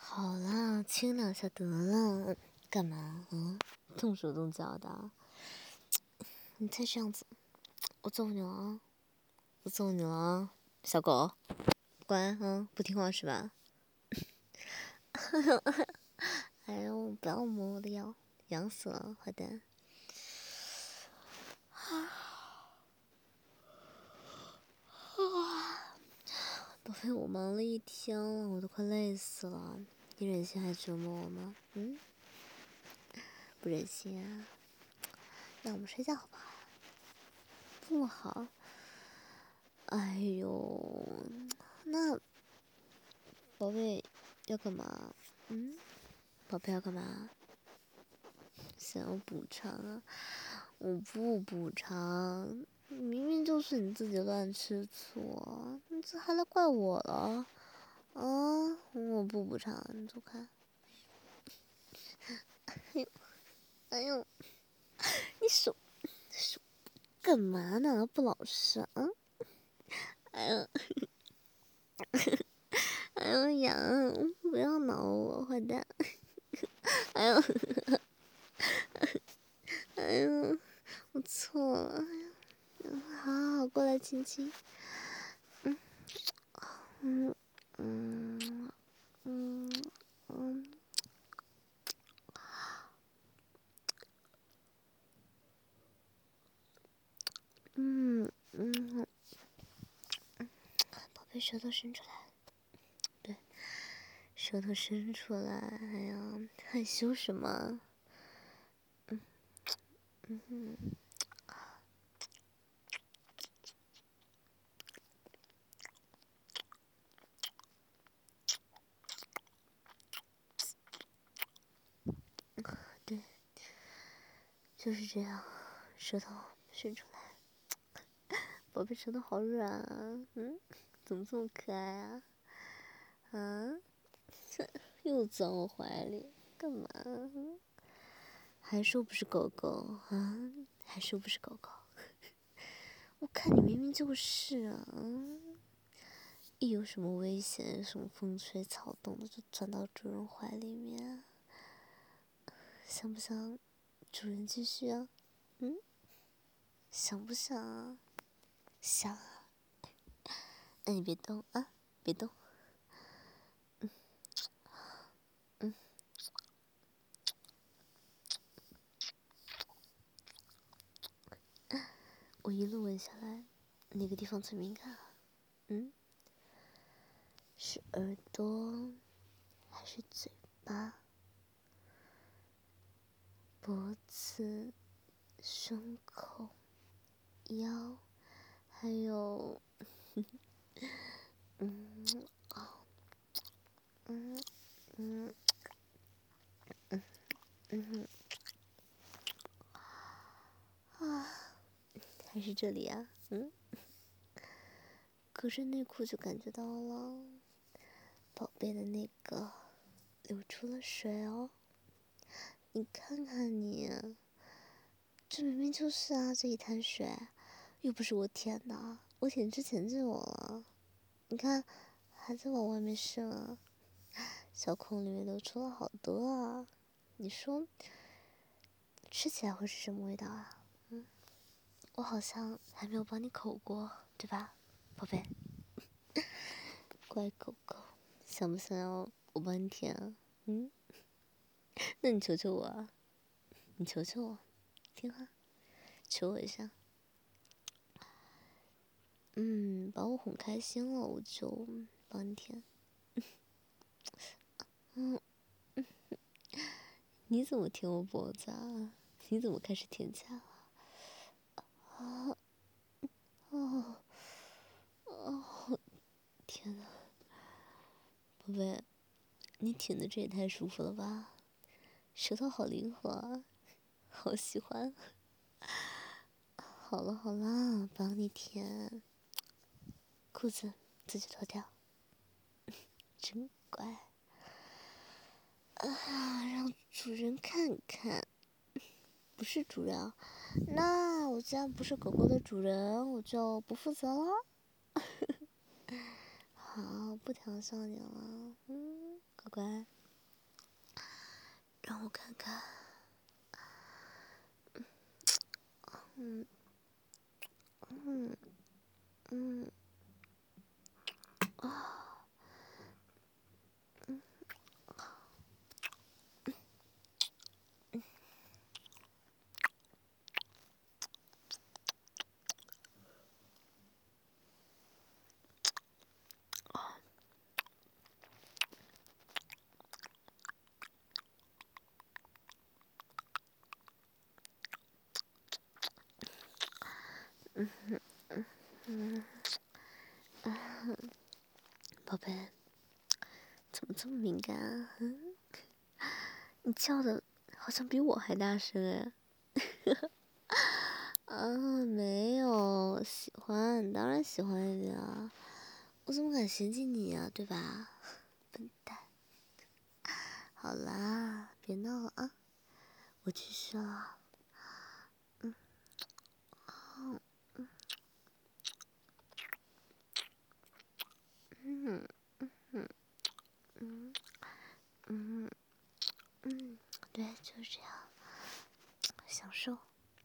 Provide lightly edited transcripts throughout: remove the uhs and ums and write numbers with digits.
好啦，亲两下得了，干嘛啊？动手动脚的，你再这样子，我揍你了啊！我揍你了啊！小狗，乖啊，不听话是吧？哎呦，不要摸我的腰，痒死了，坏蛋！宝贝，我忙了一天了，我都快累死了，你忍心还折磨我吗？不忍心啊。那我们睡觉好不好？不好。哎呦，那宝贝要干嘛？宝贝要干嘛？想要补偿啊？我不补偿，明明就是你自己乱吃醋，你这还来怪我了？啊，我不补偿，你走开。哎呦，你手干嘛呢？不老实啊！哎呦，哎呦痒，不要挠我，坏蛋！哎呦，哎呦，我错了，好好过来亲亲。宝贝，舌头伸出来。对，舌头伸出来。哎呀，害羞什么？对，就是这样，舌头伸出来。宝贝，舌头好软啊，怎么这么可爱啊？啊，又钻我怀里，干嘛？还说不是狗狗啊？还说不是狗狗？我看你明明就是啊！一有什么危险，什么风吹草动的，就钻到主人怀里面。想不想主人继续啊？想不想啊？想啊！那你别动啊，别动。我一路闻下来，哪个地方最敏感啊？是耳朵，还是嘴巴？脖子、胸口、腰，还有，还是这里啊？隔着内裤就感觉到了，宝贝的那个流出了水哦。你看看你，这明明就是啊，这一滩水，又不是我舔的，我舔之前就有了。你看，还在往外面渗啊，小孔里面流出了好多啊。你说，吃起来会是什么味道啊？我好像还没有帮你口过，对吧，宝贝？乖狗狗，想不想要我帮你舔啊？那你求求我啊！你求求我，听话，求我一下。把我哄开心了，我就帮你舔。你怎么舔我脖子啊？你怎么开始舔起来了？天哪，宝贝，你舔的这也太舒服了吧？舌头好灵活啊，好喜欢。好了好了，帮你舔。裤子自己脱掉，真乖。让主人看看，不是主人啊。那我既然不是狗狗的主人，我就不负责了。好，不调笑你了，乖乖。 让我看看。嗯嗯嗯啊宝贝，怎么这么敏感啊？你叫的好像比我还大声哎。啊，没有，喜欢，当然喜欢你啊，我怎么敢嫌弃你啊，对吧？笨蛋。好啦，别闹了啊，我继续了。嗯嗯嗯嗯，对，就是这样，享受。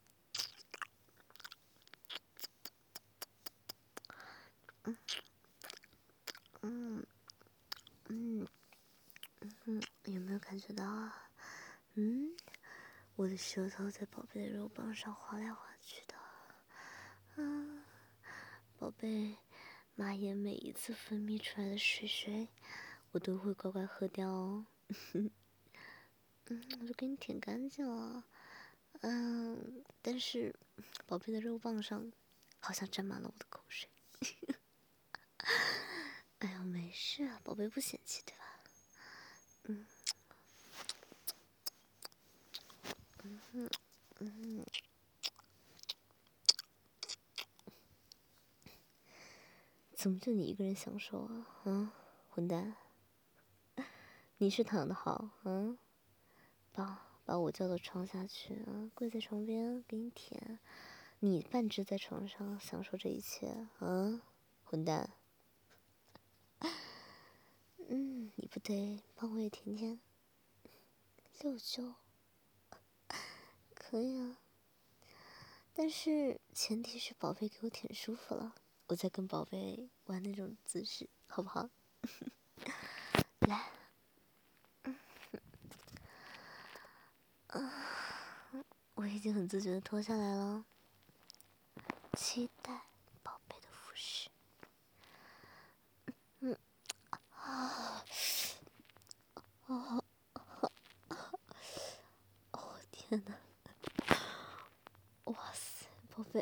嗯嗯有没有感觉到啊？我的舌头在宝贝的肉棒上划来划去的。宝贝，妈爷每一次分泌出来的水，我都会乖乖喝掉哦。我就给你舔干净了。但是宝贝的肉棒上好像沾满了我的口水。哎呦，没事啊，宝贝不嫌弃对吧？怎么就你一个人享受啊？混蛋！你是躺的好，把我叫到床下去啊，跪在床边给你舔，你半只在床上享受这一切混蛋！你不得帮我也舔舔，六九，可以啊，但是前提是宝贝给我舔舒服了，我再跟宝贝玩那种姿势，好不好？来，我已经很自觉的脱下来了，期待宝贝的俯视。天哪！哇塞，宝贝，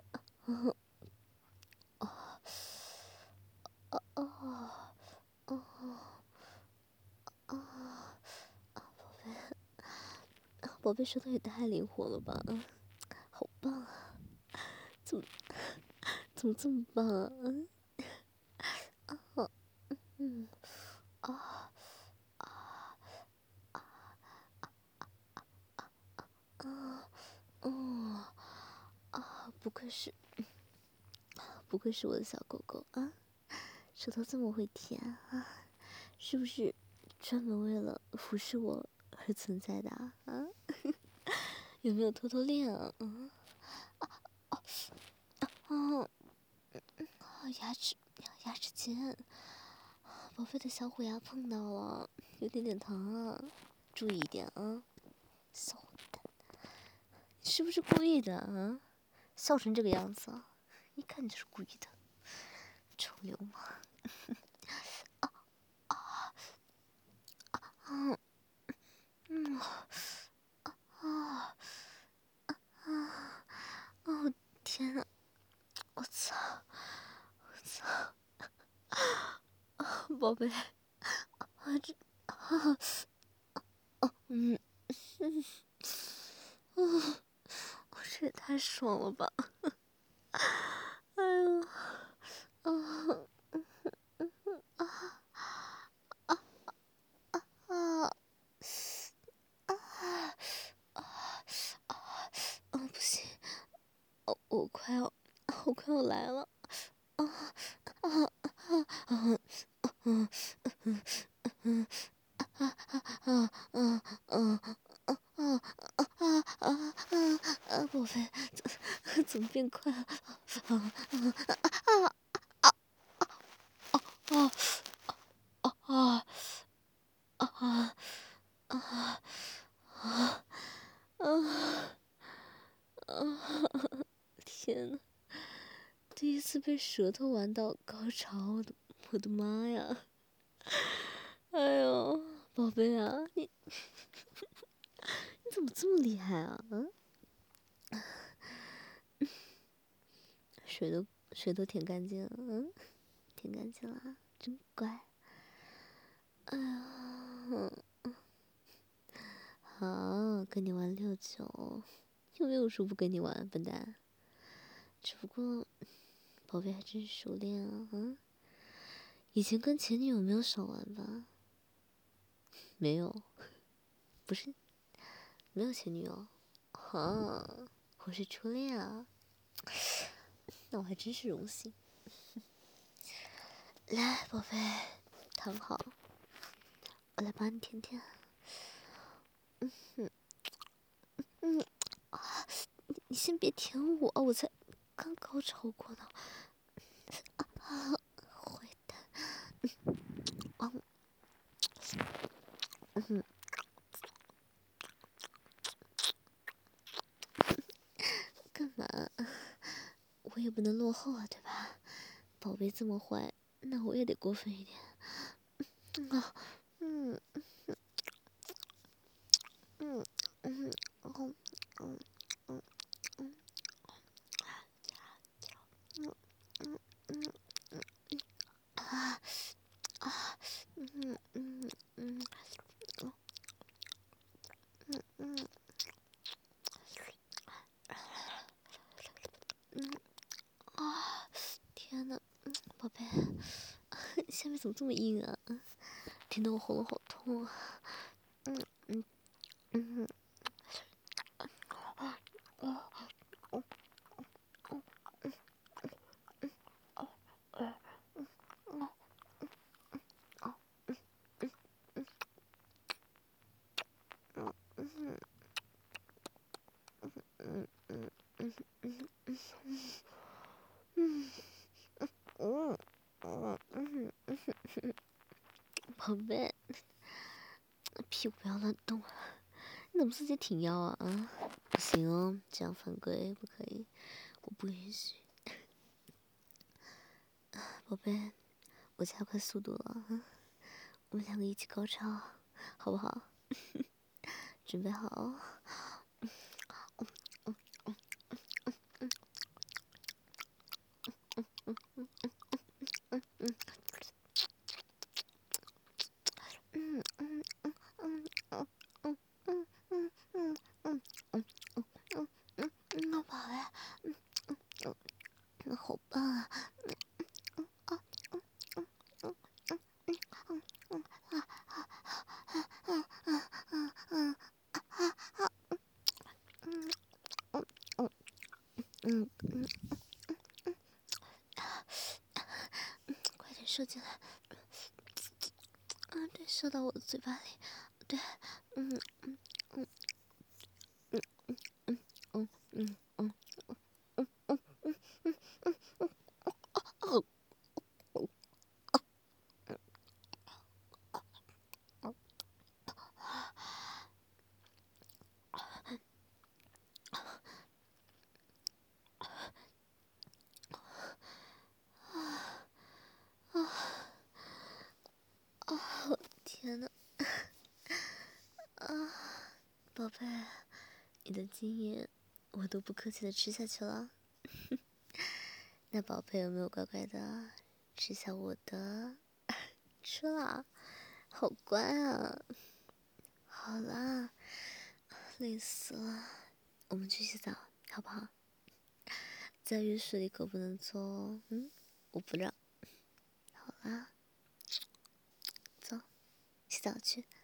宝贝舌头也太灵活了吧，好棒啊！怎么这么棒啊？不愧是我的小狗狗啊，舌头这么会舔啊，是不是专门为了服侍我而存在的啊？有没有偷偷练啊？牙齿尖，宝贝的小虎牙碰到了，有点疼啊，注意一点啊，小混蛋，你是不是故意的啊？笑成这个样子啊，一看你就是故意的，臭流氓！哦天啊，我操，宝贝，我这也太爽了吧！哎呦，不行，我快要来了。 宝贝，怎么变快了？天呐，第一次被舌头玩到高潮，我的妈呀！哎呦，宝贝啊，你怎么这么厉害啊？水都舔干净了，舔干净了，真乖。哎呀，好，跟你玩69，又没有说不跟你玩，笨蛋。只不过，宝贝还真熟练啊，以前跟前女友没有少玩吧？没有，不是，没有前女友。我是初恋啊，那我还真是荣幸。来，宝贝，躺好，我来帮你舔舔。你先别舔我，我才刚高潮过呢。坏蛋。干嘛？我也不能落后啊，对吧？宝贝这么坏，那我也得过分一点。天呐，宝贝，下面怎么这么硬啊？听得我喉咙好痛啊！宝贝，屁股不要乱动，你怎么自己挺腰啊？不行哦，这样犯规，不可以，我不允许。宝贝，我加快速度了，我们两个一起高潮，好不好？准备好哦。宝贝，好棒啊！快点射进来！对，射到我的嘴巴里。对，天呐，宝贝，你的经验我都不客气的吃下去了。那宝贝有没有乖乖的吃下我的？吃了，好乖啊！好啦，累死了，我们去洗澡好不好？在浴室里可不能做哦，我不让。好啦，走，洗澡去。